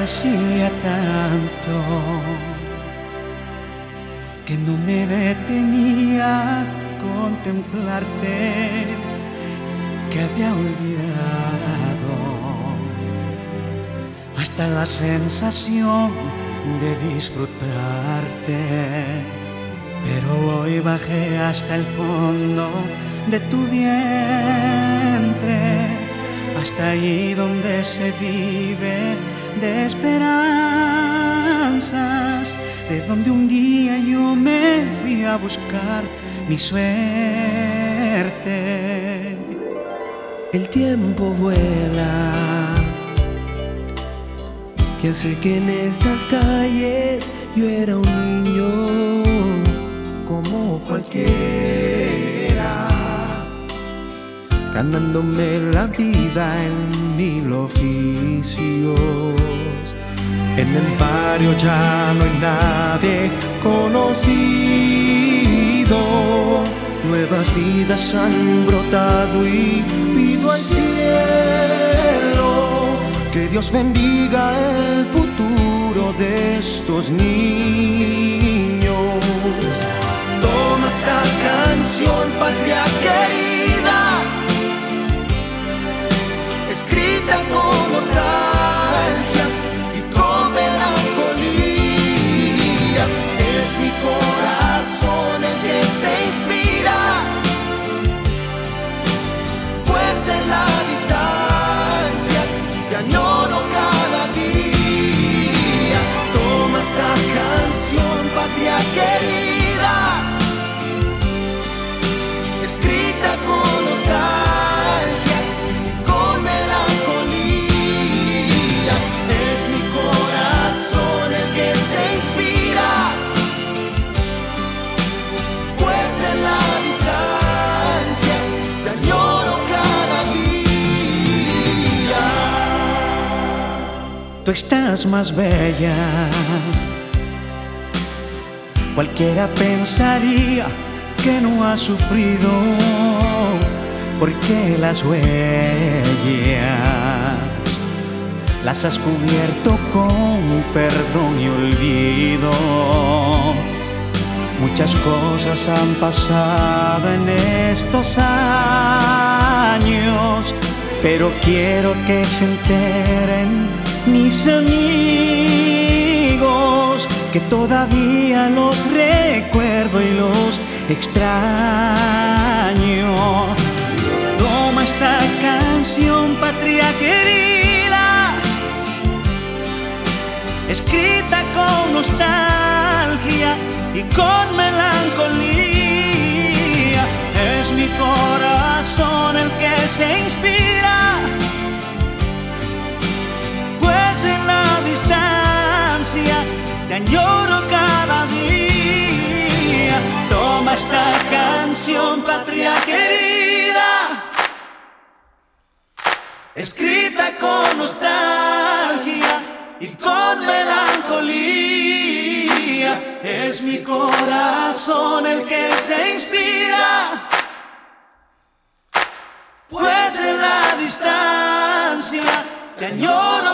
Hacía tanto que no me detenía a contemplarte, que había olvidado hasta la sensación de disfrutarte. Pero hoy bajé hasta el fondo de tu vientre, hasta ahí donde se vive de esperanzas, de donde un día yo me fui a buscar mi suerte. El tiempo vuela, que hace que en estas calles yo era un niño como cualquiera, ganándome la vida en 1000 oficios. En el barrio ya no hay nadie conocido, nuevas vidas han brotado y pido al cielo que Dios bendiga el futuro de estos niños. Toma esta canción, patria querida, escrita con nostalgia y con melancolía. Es mi corazón el que se inspira, pues en la distancia te añoro cada día. Toma esta canción, patria querida, escrita con nostalgia y con melancolía. Es mi corazón el que se inspira, pues en la distancia te añoro cada día. Tú estás más bella, cualquiera pensaría que no has sufrido, porque las huellas las has cubierto con perdón y olvido. Muchas cosas han pasado en estos años, pero quiero que se enteren mis amigos que todavía los recuerdo y los extraño. Toma esta canción, patria querida, escrita con nostalgia y con melancolía. Es mi corazón el que se inspira, pues en la distancia te añoro cada día. Toma esta canción, patria querida, escrita con nostalgia y con melancolía. Es mi corazón el que se inspira, pues en la distancia te añoro